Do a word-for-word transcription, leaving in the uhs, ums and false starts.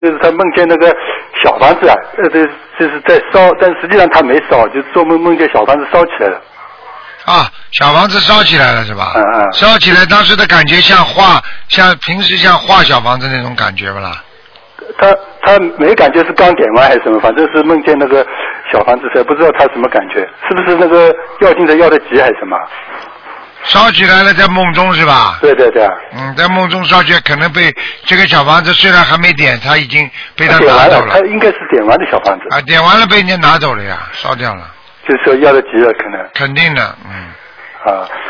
就是他梦见那个小房子啊，呃，这就是在烧，但实际上他没烧，就做梦梦见小房子烧起来了。 啊，小房子烧起来了是吧？ 嗯嗯。 烧起来，当时的感觉像画，像平时像画小房子那种感觉不啦？ 他他没感觉是刚点完还是什么，反正是梦见那个小房子，才不知道他什么感觉，是不是那个要经者要的急还是什么？ 烧起来了，在梦中是吧？ 对对对。 嗯，在梦中烧起来，可能被这个小房子虽然还没点，他已经被他点完了， 拿走了。 他应该是点完的小房子。 啊，点完了被人家拿走了呀，烧掉了。 就是说要的急了，可能。 肯定的，嗯。 啊。